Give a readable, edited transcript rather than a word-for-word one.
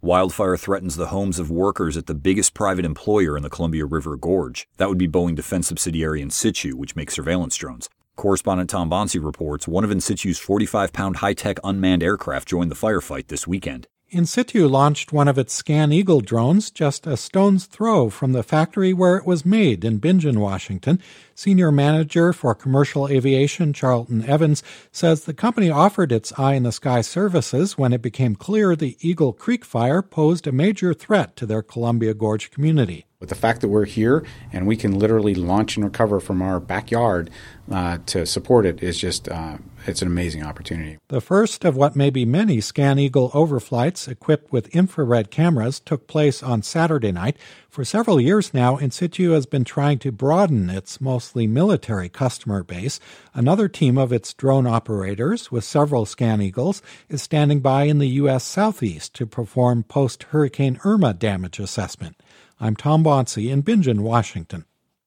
Wildfire threatens the homes of workers at the biggest private employer in the Columbia River Gorge. That would be Boeing defense subsidiary Insitu, which makes surveillance drones. Correspondent Tom Bonsi reports one of Insitu's 45-pound high-tech unmanned aircraft joined the firefight this weekend. Insitu launched one of its ScanEagle drones just a stone's throw from the factory where it was made in Bingen, Washington. Senior manager for commercial aviation Charlton Evans says the company offered its eye-in-the-sky services when it became clear the Eagle Creek fire posed a major threat to their Columbia Gorge community. With the fact that we're here and we can literally launch and recover from our backyard to support it is just, it's an amazing opportunity. The first of what may be many ScanEagle overflights equipped with infrared cameras took place on Saturday night. For several years now, Insitu has been trying to broaden its mostly military customer base. Another team of its drone operators, with several ScanEagles, is standing by in the U.S. Southeast to perform post-Hurricane Irma damage assessment. I'm Tom Bonsi in Bingen, Washington.